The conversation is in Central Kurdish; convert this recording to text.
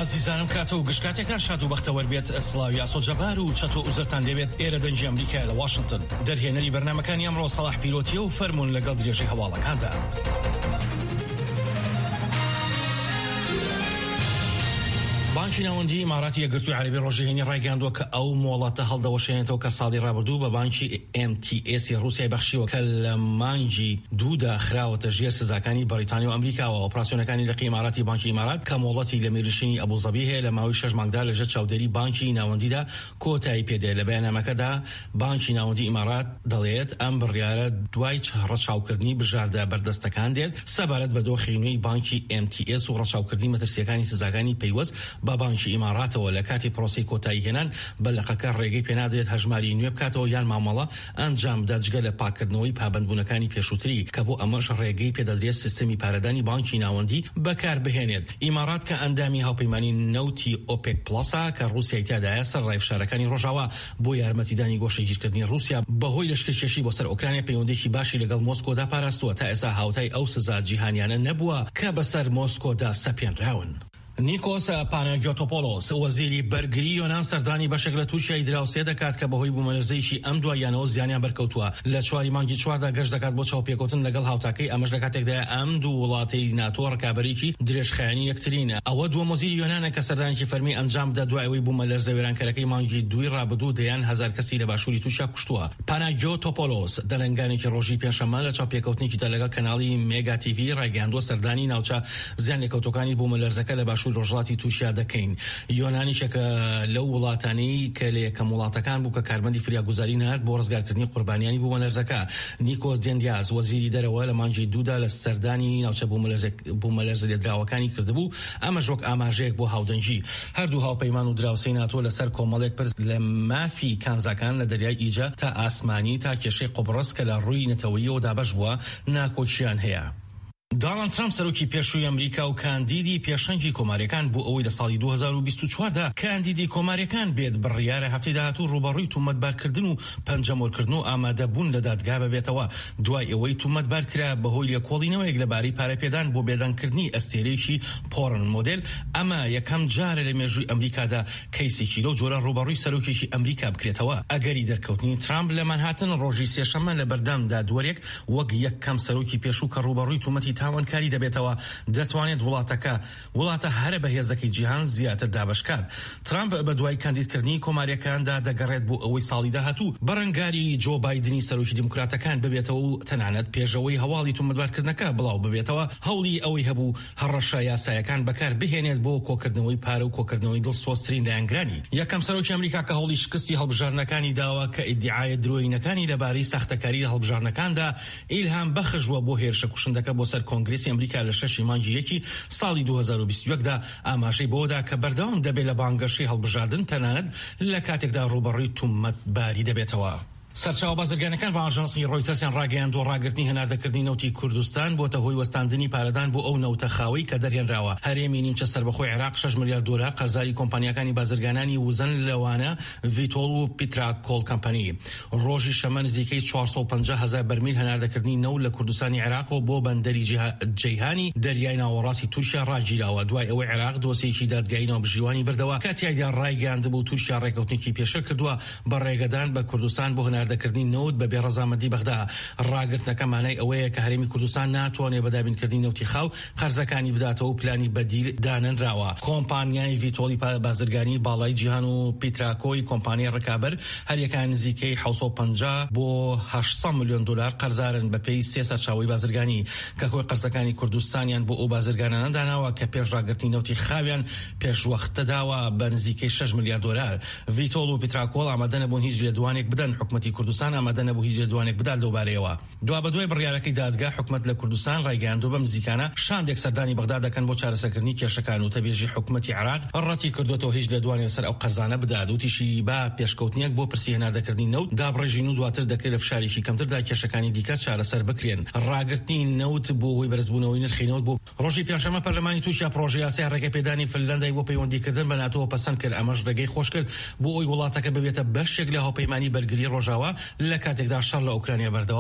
ئازیزانم کاتە و گشتکاتێکتان شاد و بەختەوەر بێت سڵاوی ئاسۆجەبار و چەتۆ ئوزرتان لێبێت ئێرە دەنجی ئەمریکا لە واشنگتن. دەرهێنەری بەرنامەکانی ئەمڕۆ سەلاح پیرۆتیە و فەرمونون لەگەڵ درێژەی هەواڵەکاندا. بانکی ناوەندی ئیماراتی یەکگرتووی عەرەبی ڕۆژئاوایی ڕایگەاندووە کە ئەو مۆڵەتە هەڵدەوەشێنێتەوە کە ساڵی ڕابردوو بە بانکی MTS ڕووسیای بەخشیوە کە لە مانگی دوودا خراوەتە ژێر سزاکانی بەریتانیا و ئەمریکاوە. ئۆپراسیۆنەکانی لەقی ئیماراتی بانکی ئیمارات کە مۆڵەتی لە میرنشینی ئەبوزەبی هەیە لە ماوەی 6 مانگدا لەژێر چاودێری بانکی ناوەندیدا کۆتایی پێدێت. لە بەیاننامەکەدا بانکی ناوەندی ئیمارات دەڵێت ئەم بڕیارە دوای ڕەچاوکردنی بژاردە بەردەستەکان دێت سەبارەت بە دۆخینووی بانکی MTS و ڕەچاوکردنی مەترسیەکانی سزاکانی پەیوەست بە بانکی ئیماراتەوە لە کاتی پرۆسی کۆتایی هێنان بەلەقەکە ڕێگەی پێنادرێت هەژماری نوێ بکاتەوە یان مامەڵە ئەنجام بدات جگە لە پاکردنەوەی پابەندبوونەکانی پێشووتری کە بۆ ئەمەش ڕێگەی پێدەدرێت سیستەمی پارەدانی بانکی ناوەندی بەکار بهێنێت. ئیمارات کە ئەندامی هاوپەیمانی نەوتی OPEC پلەسا کە رووسیای تیادایە سەر ڕایفشارەکانی ڕۆژاوا بۆ یارمەتیدانی گۆشەگیرکردنی رووسیا بەهۆی لەشکرکێشی بۆ سەر ئۆکرانیا پەیوەندێکی باشی لەگەڵ مۆسکۆدا پاراستووە تا ئێستا هاوتای ئەو سزا جیهانیانە نەبووە کە بەسەر مۆسکۆدا سەپێنراون. نیکۆس پاناگیۆتۆپۆلۆس وەزیری بەرگری یۆنان سەردانی بەشێک لە تووشیای دراوسێ دەکات کە بەهۆی بوومەلەرزەیەکی ئەم دواییانەوە زیانیان بەرکەوتووە. لە 4 مانگی 4دا گەشت دەکات بۆ چاوپێکوتن لەگەڵ هاوتاکەی ئەمەش لە کاتێکدا ئەم دوو وڵاتی ناتۆ ڕکابەرێکی درێژخایەنی یەکترینە. ئەوە دووەم وەزیری یۆنانە کە سەردانێکی فەرمی ئەنجام بدات دوای ئەوەی بوومەلەرزە وێرانکەرەکەی مانگی 2 ڕابردوو دەیان 1000 کەسی لە باشووری تووشیا کوشتووە. پاناگیۆتۆپۆلۆس دەرەنگانێکی ڕۆژی پێنجشەممە لە چاوپێکەوتنێکیدا لەگەڵ کەناڵی مێگا TV ڕایگەاندووە سەردانی ناوچە زیان لێکەوتەکانی بوومەلەرزەکە لە باشووری ڕۆژهەڵاتی تووشیا دەکەین. یۆنانیشەکە لەو وڵاتانەی کە لە یەکەم وڵاتەکان بوو کە کاربەندی فریاگوزاری نهات بۆ ڕزگارکردنی قوربانیانی بوومەلەرزەکە. نیکۆس دێندیاز وەزیری دەرەوە لە مانگی 2دا لە سەردانی ناوچە بوومەلەرزە لێدراوەکانی کردبوو. ئەمەش وەک ئاماژەیەک بۆ هاودەنجی. هەردوو هاوپەیمان و دراوسەی ناتۆ لەسەر کۆمەڵێک پرس لە مافی کانزاکان لە دەریای ئیجە تا ئاسمانی تا کێشەی قوبڕس کە لە ڕووی نەتەوەییەوە دابەش بووە ناکۆچیان هەیە. دۆنالد ترامپ سەرۆکی پێشووی ئەمریکا و کاندیدی پێشەنگی کۆماریەکان بۆ ئەوەی لە ساڵی 2024دا کاندیدی کۆماریەکان بێت بڕیارە هەفتەی داهاتوو ڕوبەڕووی تومەتبارکردن و پەنجەمۆرکردن و ئامادەبوون لە دادگا ببێتەوە دوای ئەوەی تومەتبار کرا بەهۆی لێکۆڵینەوەیەک لەبارەی پارەپێدان بۆ بێدانکردنی ئەستێرەیەکی پۆڕن مۆدێل. ئەمە یەکەم جارە لە مێژووی ئەمریکادا کەیسێکی لەو جۆرە ڕوبەڕووی سەرۆکێکی ئەمریکا بکرێتەوە. ئەگەری دەرکەوتنی ترامپ لە مانهاتن ڕۆژی سێشەممە لە بەردەم دادوەرێک وەک یەکەم سەرۆکی پێشوو کە ڕوبەڕووی تومەتی تاوانکاری دەبێتەوە دەتوانێت وڵاتە هەرە بەهێزەکەی جیهان زیاتر دابشکات. ترامپ بە دوای کاندیدکردنی کۆماریەکاندا دەگەڕێت بۆ ئەوەی ساڵی داهاتوو بەڕەنگاری جۆ بایدنی سەرۆکی دیموکراتەکان ببێتەوە و تەنانەت پێشەوەی هەواڵی تومەتبارکردنەکە بڵاو ببێتەوە. هەوڵی ئەوەی هەبوو هەڕەشە یاسایەکان بەکار بهێنێت بۆ کۆکردنەوەی پارە و کۆکردنەوەی دڵسۆزترین لایەنگرانی. یەکەم سەرۆکی ئەمریکا کە هەوڵی شکستی هەڵبژارنەکانی داوە کە ئیدعای درۆینەکانی لەبارەی ساختەکاری هەڵبژارنەکاندا ئیلهام بەخشوە بۆ هێرشە کوشندەکە بۆ سەر کۆنگرێسی ئەمریکا لە 6 مانگی 1 ساڵی 2021دا ئاماژەی بۆدا کە بەردەوام دەبێت لە بانگەشەی هەڵبژاردن تەنانەت لە کاتێکدا ڕوبەڕووی تومەتباری دەبێتەوە. سەرچاوە بازرگانەکان بە ئاژانسی ڕۆیتەرسیان ڕاگەیاندووە ڕاگررتنی هەناردەکردنی نەوتی کوردستان بۆتە هۆی وەستاندنی پارەدان بۆ ئەو نەوتە خاوەی کە دەرهێنراوە. هەرێمی نیمچە سەربەخۆی عێراق 6 ملیار دلار قەرزاری کۆمپانیەکانی بازرگانانی وزن لەوانە ڤیتۆڵ و پیتراکۆڵ کەمپەنی. ڕۆژی شەمە نزیکەی 450,000 بەرمیل هەناردەکردنی نەوت لە کوردستانی عێراق و بۆ بەندەری جەیهانی دەریای ناوەڕاستی تورکیا ڕاگیراوە دوای ئەوەی عێراق دۆسیەکی دادگایی ناوبژیوانی بردەوە کە تیایدا ڕایگەاندبوو تورکیا ڕێکەوتێکی پێشە کردووە بە ڕێگەدان بە کوردستان بۆ هەناردەکردنی نەوت بە بێڕەزامەندی بەغدا. ڕاگررتنەکە مانای ئەوەیە کە هەرێمی کوردستان ناتوانێت بەدابینکردنی نەوتی خاو قەرزەکانی بداتەوە و پلانی بەدیل دانەنراوە. کۆمپانیای ڤیتۆڵی بازرگانی باڵای جیهان و پیتراکۆی کۆمپانیای ڕکابەر هەریەکان نزیکەی 750 بۆ 800 میلیۆن دلار قەرزارن بە پێی 3 سەرچاوەی بازرگانی کە خۆی قەرزەکانی کوردستانیان بۆ ئەو بازرگانانە داناوە کە پێش ڕاگررتنی نەوتی خاویان پێشوەختە داوە بە نزیکەی 6 ملیار دلار. ڤیتۆڵ و پیتراکۆڵ ئامادە نەبوون هیچ لێدوانێک بدەن. حکومەتی کوردستان ئامادە نەبوو هیچ لێدوانێک بدات لەوبارەیەوە. دوای بڕیارەکەی دادگا حکومەت لە کوردستان ڕایگەیاندووە بەم نزیکانە شاندێک سەردانی بەغدا دەکەن بۆ چارەسەرکردنی کێشەکان و تەبێژی حکومەتی عێراق ڕەتی کردوێتەوە هیچ لێدوانێک سەر ئەو قەرزانە بدات و تیشی با پێشکەوتنیەک بۆ پرسی هەناردەکردنی نەوت دابڕێژین و دواتر دەکرێت لە فشارێکی کەمتردا کێشەکانی دیکە چارەسەر بکرێن. ڕاگررتنی نەوت بۆ هۆی بەرزبوونەوەی نرخی نەوت بۆ ڕۆژی پێنجشەممە پەرلەمانی تووشیا پرۆژەی یاسای ڕێگەپێدانی فنلەندای بۆ پەیوەندیکردن بە ناتۆ پەسەند کرد. ئەمەش ڕێگەی خۆش کرد بۆ ئەوی وڵاتەکە ببێتە بەشێک لە هاوپەیمانی بەرگری ڕۆژاوا لە کاتێکدا شەڕ لە ئوکرانیا بەردەوام